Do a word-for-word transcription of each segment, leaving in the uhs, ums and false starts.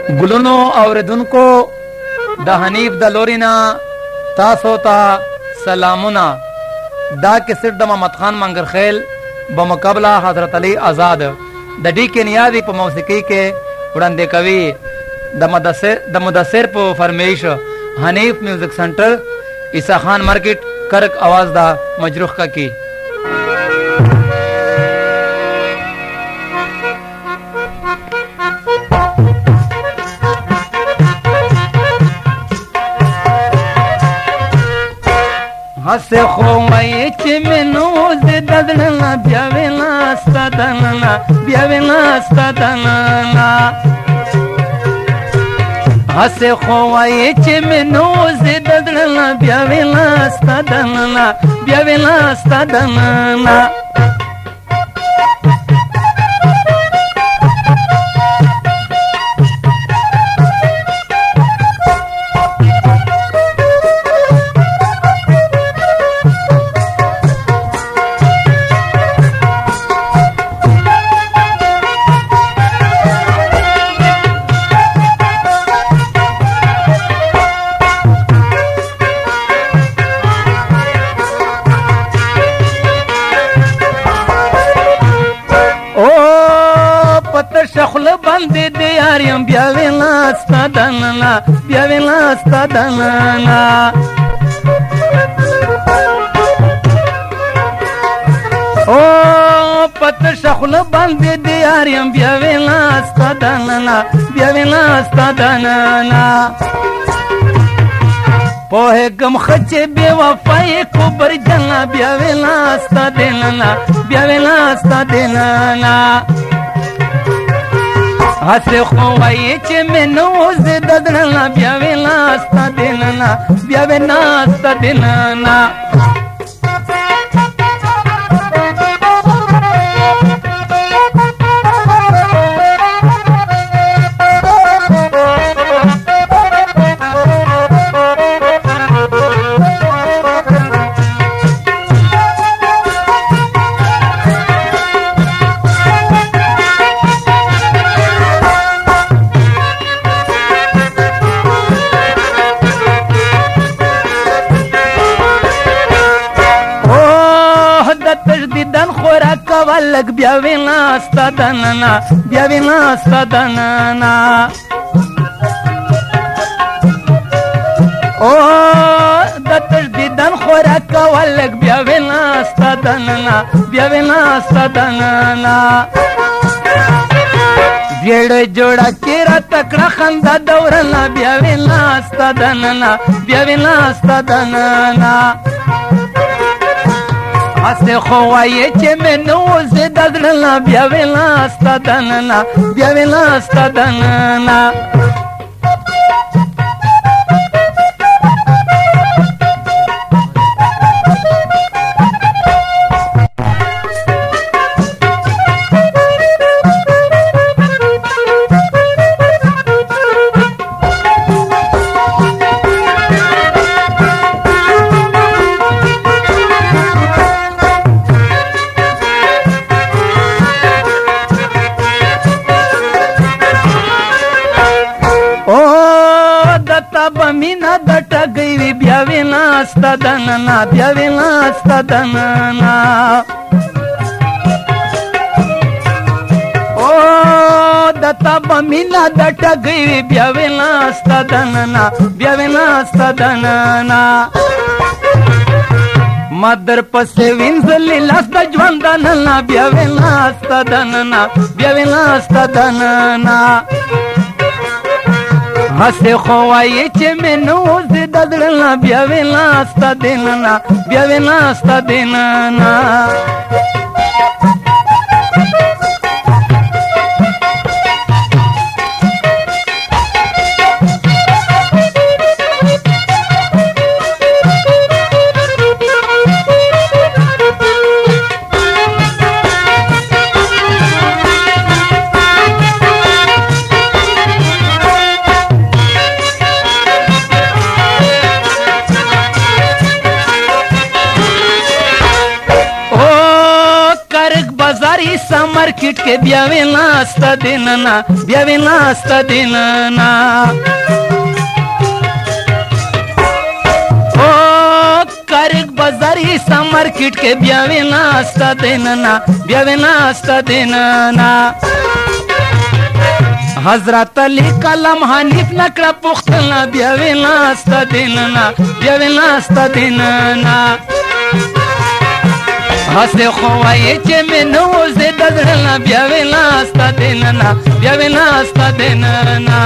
ګلونو اوریدونکو د حنیف د لورینا تاسو ته سلامونه. دا کیسټ د محمد خان منګرخیل بمقابله حضرت علی آزاد د ډي کې نیازي په موسیقي کې وړاندې کوي. د مدثر د مدثر په فرمایش حنیف میوزک سنټر عیسی خان مارکیټ کرک आवाज دا مجروح کا کی. हसे खोए चिमनो से ददना ब्यावेला सदना ब्यावेला सदना हसे खोए चिमनो से ददना ब्यावेला सदना ब्यावेला सदना شخل بندې د یاریم بیاویلا ستدننا بیاویلا ستدننا او پت شخل بندې د یاریم بیاویلا ستدننا بیاویلا ستدننا پوهه غم خچې بے وفای کو بر جنا بیاویلا ستدننا بیاویلا ستدننا हसे खोए चे मेनू से ददना ब्यावे नास्ता देना ब्यावे नास्ता देना تجدیدن خورا کولک بیاوی ناستا دننا بیاوی ناستا دننا او د تجدیدن خورا کولک بیاوی ناستا دننا بیاوی ناستا دننا زیړ جوړه کیرا تکړه خندا دورنا بیاوی ناستا دننا بیاوی ناستا دننا हसे खोए चे मेनू से ददना ब्यावेला स्तदना ब्यावेला स्तदना बमीना दट गई ब्यावे नास्ता दनना ब्यावे नास्ता दनना ओ दत्ता बमीना दट गई ब्यावे नास्ता दनना ब्यावे नास्ता दनना मदर पसे विंजली लास्ता ज्वंदनना ब्यावे नास्ता दनना ब्यावे नास्ता दनना हसे खोए चे मेनू से ददना ब्यावे नास्ता देना ब्यावे नास्ता देना مارکیټ کې بیا ویناسته دیننا بیا ویناسته دیننا او کارک بازاری سا مارکیټ کې بیا ویناسته دیننا بیا ویناسته دیننا حضرت علی کلم حنیف نکړه پختنا بیا ویناسته دیننا بیا ویناسته دیننا هسه خوای چې مینو زه دزړه بیا ویناسته دیننا بیا ویناسته دیننا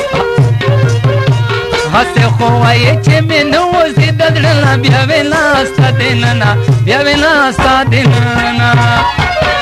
هسه خوای چې مینو زه دزړه بیا ویناسته دیننا بیا ویناسته دیننا